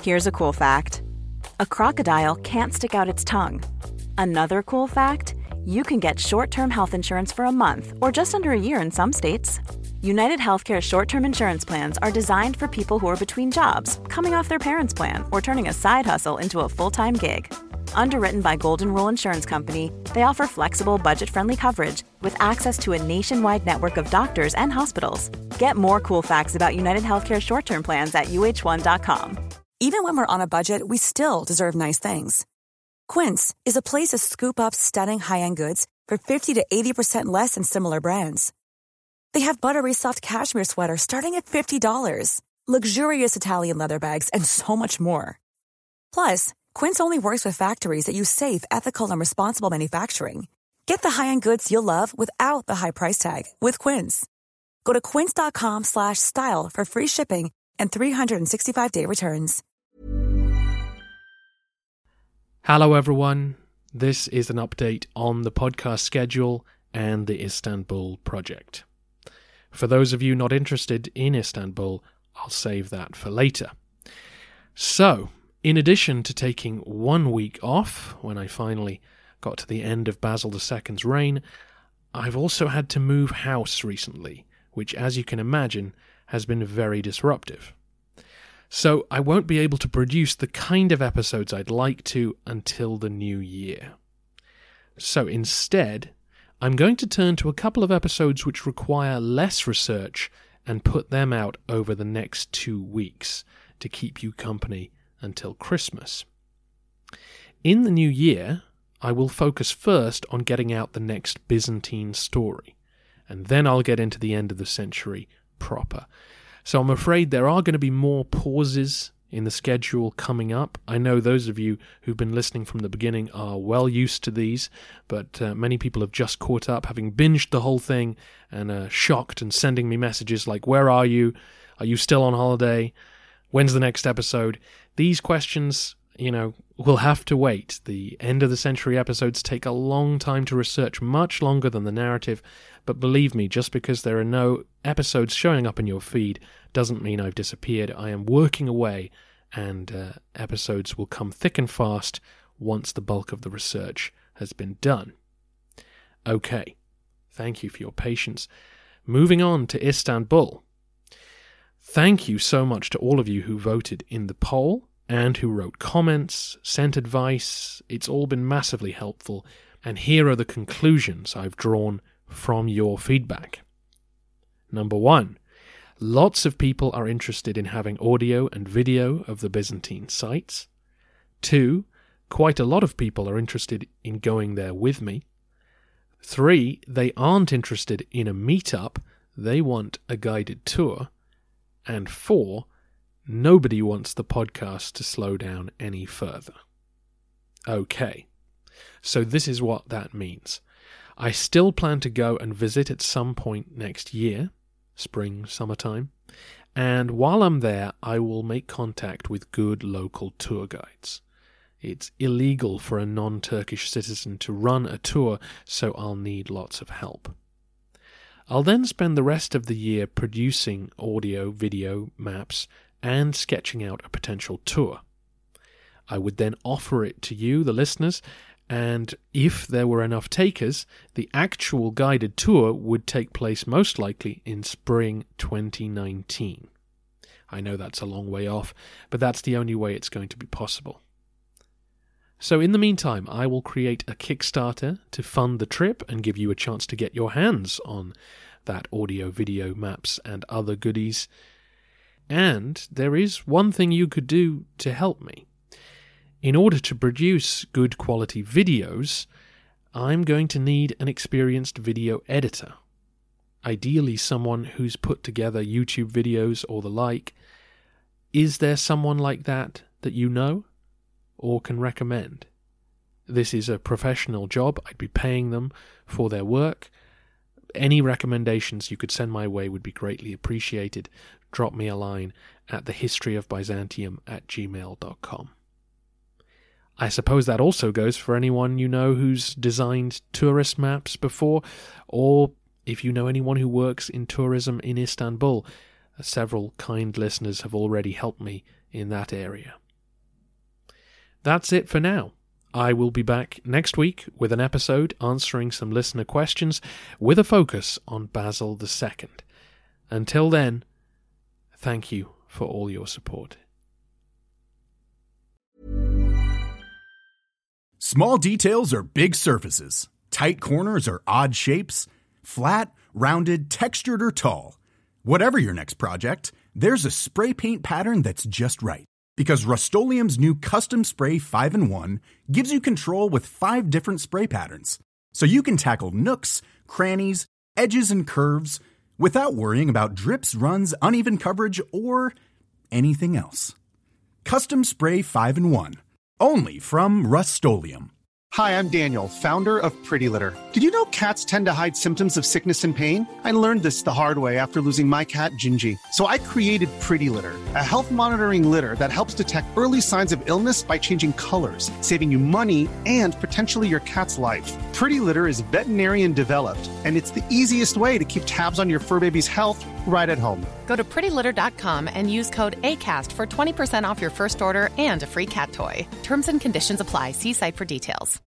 Here's a cool fact. A crocodile can't stick out its tongue. Another cool fact, you can get short-term health insurance for a month or just under a year in some states. United Healthcare short-term insurance plans are designed for people who are between jobs, coming off their parents' plan, or turning a side hustle into a full-time gig. Underwritten by Golden Rule Insurance Company, they offer flexible, budget-friendly coverage with access to a nationwide network of doctors and hospitals. Get more cool facts about United Healthcare short-term plans at uh1.com. Even when we're on a budget, we still deserve nice things. Quince is a place to scoop up stunning high-end goods for 50 to 80% less than similar brands. They have buttery soft cashmere sweaters starting at $50, luxurious Italian leather bags, and so much more. Plus, Quince only works with factories that use safe, ethical, and responsible manufacturing. Get the high-end goods you'll love without the high price tag with Quince. Go to quince.com/style for free shipping and 365-day returns. Hello everyone, this is an update on the podcast schedule and the Istanbul project. For those of you not interested in Istanbul, I'll save that for later. So, in addition to taking 1 week off when I finally got to the end of Basil II's reign, I've also had to move house recently, which as you can imagine has been very disruptive. So I won't be able to produce the kind of episodes I'd like to until the new year. So instead, I'm going to turn to a couple of episodes which require less research and put them out over the next 2 weeks to keep you company until Christmas. In the new year, I will focus first on getting out the next Byzantine story, and then I'll get into the end of the century proper. So I'm afraid there are going to be more pauses in the schedule coming up. I know those of you who've been listening from the beginning are well used to these, but many people have just caught up, having binged the whole thing, and are shocked and sending me messages like, where are you? Are you still on holiday? When's the next episode? These questions, will have to wait. The end of the century episodes take a long time to research, much longer than the narrative, but believe me, just because there are no episodes showing up in your feed doesn't mean I've disappeared. I am working away, and episodes will come thick and fast once the bulk of the research has been done. Okay, thank you for your patience. Moving on to Istanbul. Thank you so much to all of you who voted in the poll and who wrote comments, sent advice. It's all been massively helpful, and here are the conclusions I've drawn from your feedback. Number 1, lots of people are interested in having audio and video of the Byzantine sites. 2, quite a lot of people are interested in going there with me. 3, they aren't interested in a meetup, they want a guided tour. And 4, nobody wants the podcast to slow down any further. Okay, so this is what that means. I still plan to go and visit at some point next year, spring, summertime, and while I'm there, I will make contact with good local tour guides. It's illegal for a non-Turkish citizen to run a tour, so I'll need lots of help. I'll then spend the rest of the year producing audio, video, maps, and sketching out a potential tour. I would then offer it to you, the listeners, and if there were enough takers, the actual guided tour would take place most likely in spring 2019. I know that's a long way off, but that's the only way it's going to be possible. So in the meantime, I will create a Kickstarter to fund the trip and give you a chance to get your hands on that audio, video, maps, and other goodies. And there is one thing you could do to help me. In order to produce good quality videos, I'm going to need an experienced video editor. Ideally someone who's put together YouTube videos or the like. Is there someone like that you know or can recommend? This is a professional job. I'd be paying them for their work. Any recommendations you could send my way would be greatly appreciated. Drop me a line at thehistoryofbyzantium@gmail.com. I suppose that also goes for anyone you know who's designed tourist maps before, or if you know anyone who works in tourism in Istanbul. Several kind listeners have already helped me in that area. that's it for now. I will be back next week with an episode answering some listener questions with a focus on Basil II. Until then, thank you for all your support. Small details are big surfaces. Tight corners are odd shapes. Flat, rounded, textured, or tall. Whatever your next project, there's a spray paint pattern that's just right. Because Rust-Oleum's new Custom Spray 5-in-1 gives you control with 5 different spray patterns. So you can tackle nooks, crannies, edges, and curves without worrying about drips, runs, uneven coverage, or anything else. Custom Spray 5-in-1. Only from Rust-Oleum. Hi, I'm Daniel, founder of Pretty Litter. Did you know cats tend to hide symptoms of sickness and pain? I learned this the hard way after losing my cat, Gingy. So I created Pretty Litter, a health monitoring litter that helps detect early signs of illness by changing colors, saving you money and potentially your cat's life. Pretty Litter is veterinarian developed, and it's the easiest way to keep tabs on your fur baby's health right at home. Go to prettylitter.com and use code ACAST for 20% off your first order and a free cat toy. Terms and conditions apply. See site for details.